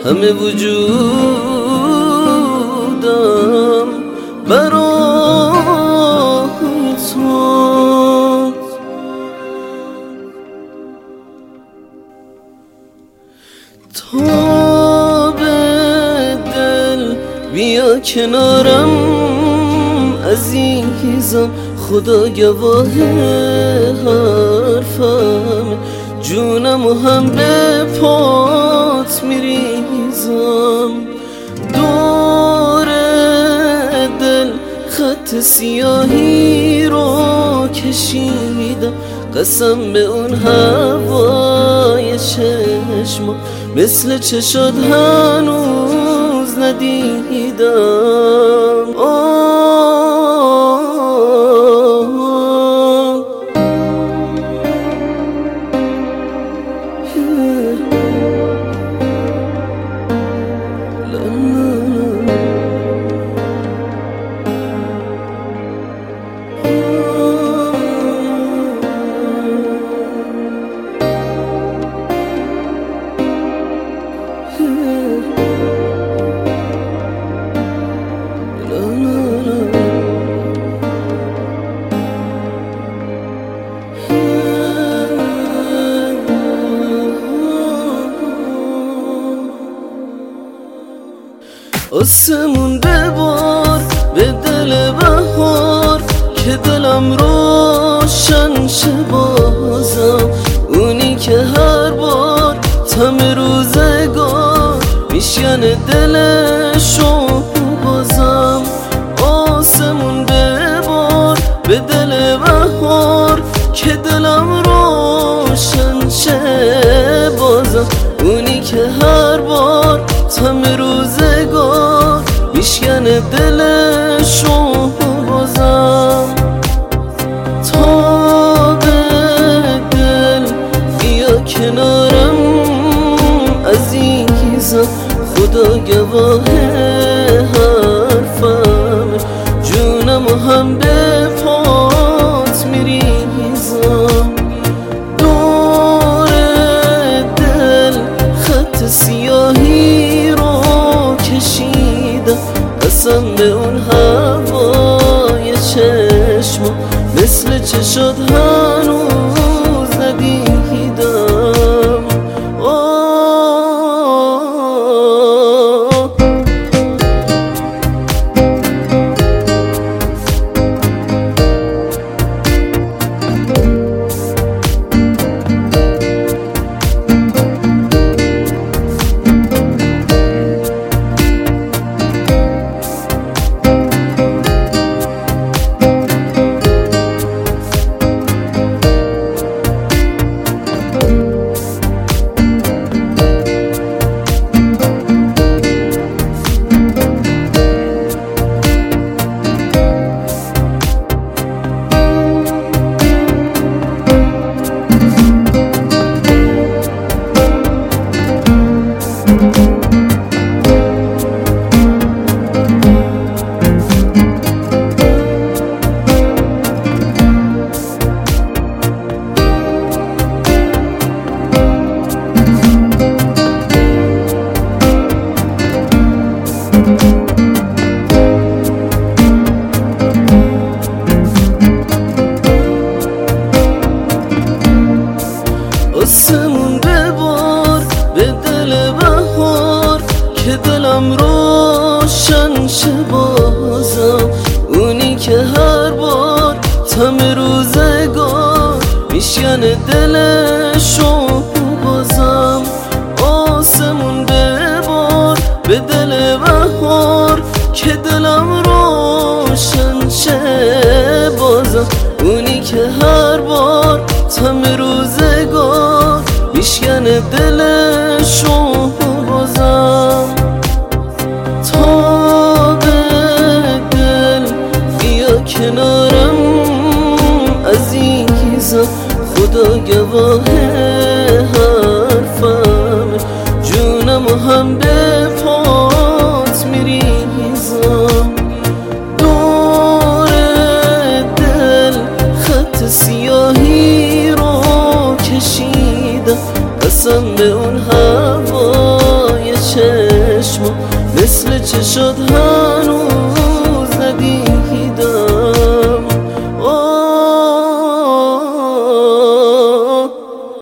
همه وجودم برای تو. تا به دل بیا کنارم عزیزم، خدا گواه حرفم، جونم و هم به پات میریزم. دور دل خط سیاهی رو کشیدم، قسم به اون هوای چشم، مثل چشات هنوز ندیدم. آسمون ببار به دل بهار که دلم روشن شه بازم، اونی که هر بار تم روزگار میشکنه دلشو بازم. آسمون ببار به دل بهار که دلم روشن شه بازم، اونی که هر بار تم روزگار میشکنه دلشو بازم. تا به دل بیا کنارم عزیزم، خدا گواه حرفم، جونم و هم به پات میریزم. دور دل خط سیاهی رو کشیدم، قسم به اون هوای چشم، مثل چشات هنوز ندیدم. آسمون ببار به دل بهار که دلم روشن شه بازم، اونی که هر بار تم روزگار میشکنه دلشو بازم. آسمون ببار به دل بهار که دلم روشن شه بازم، اونی که هر بار تم روزگار میشکنه دلشو بازم. تا به دل بیا کنارم عزیزم، خدا گواه حرفم، جونم و هم به پات میریزم. دور دل خط سیاهی رو کشیدم، قسم به شد هنوز